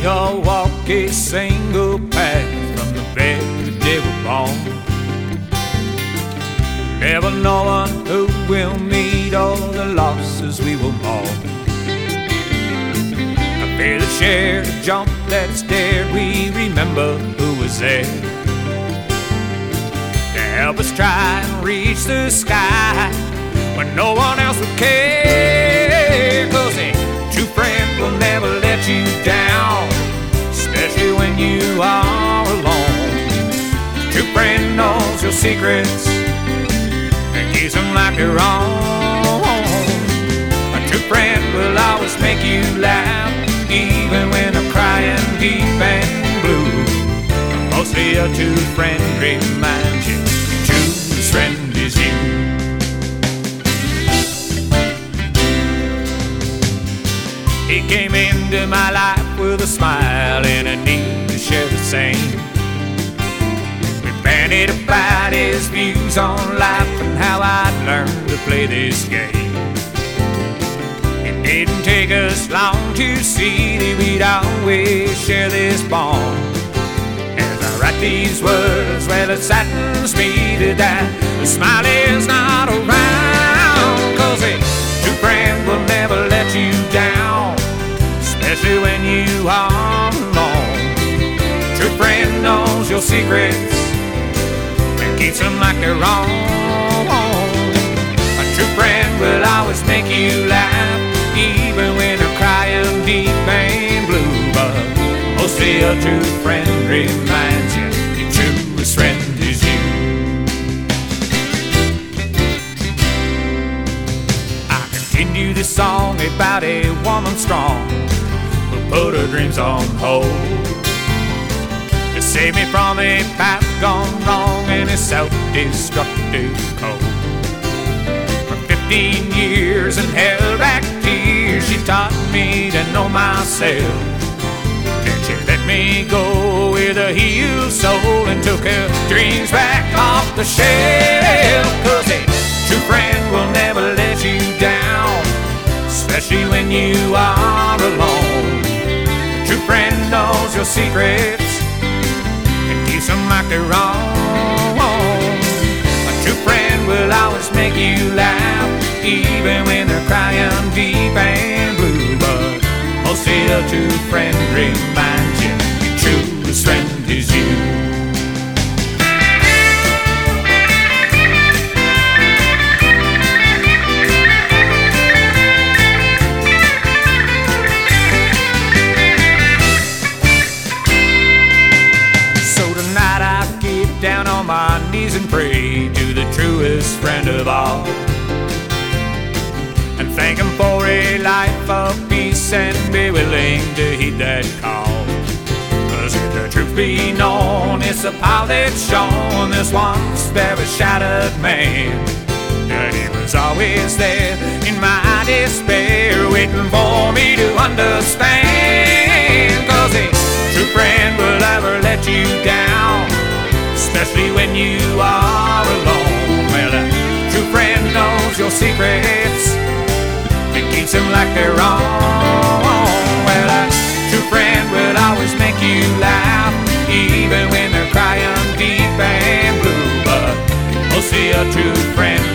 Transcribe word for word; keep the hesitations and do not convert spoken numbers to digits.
We all walk a single path from the very day we're born, never knowing who will meet all the losses we will mourn. A fairly shared a jump that's dared, we remember who was there to help us try and reach the sky when no one else would care. 'Cause a true friend will never let you down, especially when you are alone. A true friend knows your secrets and keeps them like their own. A true friend will always make you laugh, even when I'm crying deep and blue. Mostly a true friend reminds you your truest friend is you. He came into my life with a smile and a need to share the same. We bandied about his views on life and how I'd learned to play this game. It didn't take us long to see that we'd always share this bond. As I write these words, well, it saddens me to that the smile is not around. 'Cause a true friend will never let you down, especially when you are alone. True friend knows your secrets and keeps them like their own. A true friend will always make you laugh, even when they're crying deep and blue. But mostly a true friend reminds you your truest friend is you. I continue this song about a woman strong who put her dreams on hold to save me from a path gone wrong and a self-destructive code. For fifteen years and held back tears, she taught me to know myself. Then she let me go with a healed soul and took her dreams back off the shelf. 'Cause a true friend will never let you down, especially when you are alone. A true friend knows your secrets and keeps them like their own. A true friend will always make you laugh, even when they're crying deep and blue. But mostly a true friend reminds you your truest friend is you. Down on my knees and pray to the truest friend of all, and thank him for a life of peace and be willing to heed that call. 'Cause if the truth be known, it's the power that's shown this once very shattered man, that he was always there in my despair, waiting for me to understand. 'Cause a true friend will never let you down, especially when you are alone. Well, a true friend knows your secrets and keeps them like their own. Well, a true friend will always make you laugh, even when they're crying deep and blue. But mostly a true friend